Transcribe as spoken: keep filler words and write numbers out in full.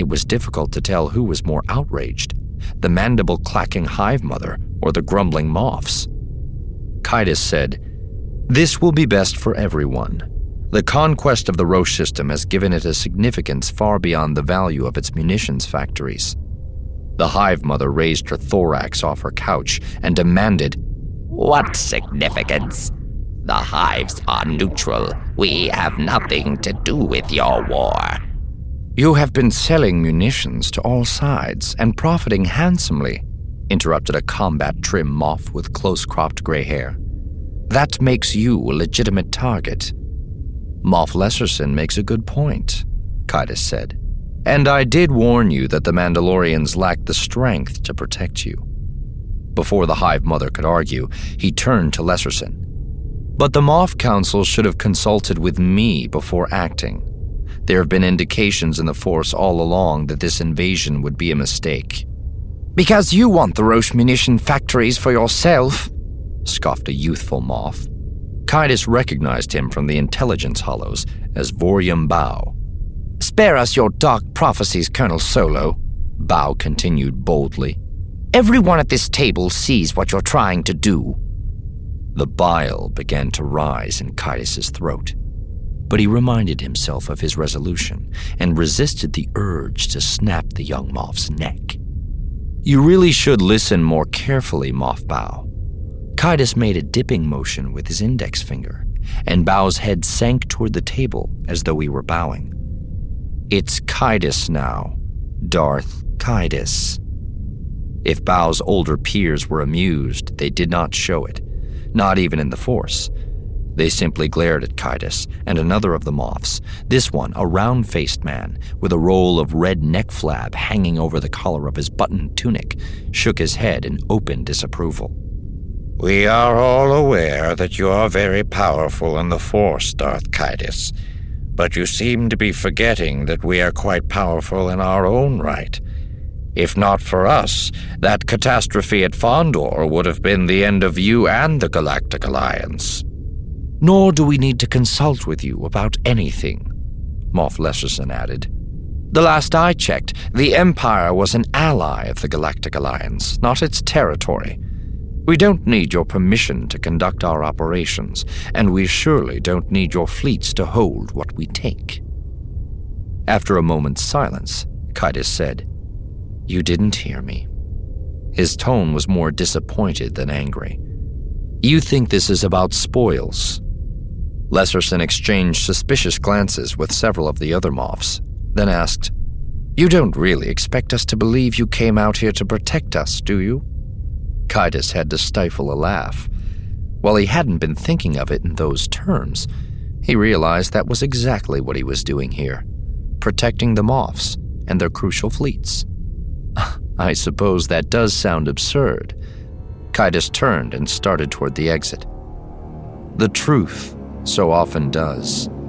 It was difficult to tell who was more outraged, the mandible-clacking hive mother or the grumbling moths. Kaitis said, "This will be best for everyone. The conquest of the Roche system has given it a significance far beyond the value of its munitions factories." The hive mother raised her thorax off her couch and demanded, "What significance? The hives are neutral. We have nothing to do with your war." "You have been selling munitions to all sides and profiting handsomely," interrupted a combat-trim moth with close-cropped gray hair. "That makes you a legitimate target." "Moff Lesserson makes a good point," Kaitis said. "And I did warn you that the Mandalorians lacked the strength to protect you." Before the Hive Mother could argue, he turned to Lesserson. "But the Moff Council should have consulted with me before acting. There have been indications in the Force all along that this invasion would be a mistake." "Because you want the Roche munition factories for yourself," scoffed a youthful Moff. Kaitis recognized him from the intelligence hollows as Vorium Bao. "Spare us your dark prophecies, Colonel Solo," Bao continued boldly. "Everyone at this table sees what you're trying to do." The bile began to rise in Kaitis' throat, but he reminded himself of his resolution and resisted the urge to snap the young Moff's neck. "You really should listen more carefully, Moff Bao." Kaitis made a dipping motion with his index finger, and Bao's head sank toward the table as though he were bowing. "It's Kaitis now, Darth Kaitis." If Bao's older peers were amused, they did not show it, not even in the Force. They simply glared at Kaitis and another of the Moffs, this one a round-faced man with a roll of red neck flab hanging over the collar of his buttoned tunic, shook his head in open disapproval. "We are all aware that you are very powerful in the Force, Darth Kaitis, but you seem to be forgetting that we are quite powerful in our own right. If not for us, that catastrophe at Fondor would have been the end of you and the Galactic Alliance." "Nor do we need to consult with you about anything," Moff Lesserson added. "The last I checked, the Empire was an ally of the Galactic Alliance, not its territory. We don't need your permission to conduct our operations, and we surely don't need your fleets to hold what we take." After a moment's silence, Kaitis said, "You didn't hear me." His tone was more disappointed than angry. "You think this is about spoils." Lesserson exchanged suspicious glances with several of the other Moffs, then asked, "You don't really expect us to believe you came out here to protect us, do you?" Kaitis had to stifle a laugh. While he hadn't been thinking of it in those terms, he realized that was exactly what he was doing here, protecting the Moffs and their crucial fleets. "I suppose that does sound absurd." Kaitis turned and started toward the exit. "The truth so often does."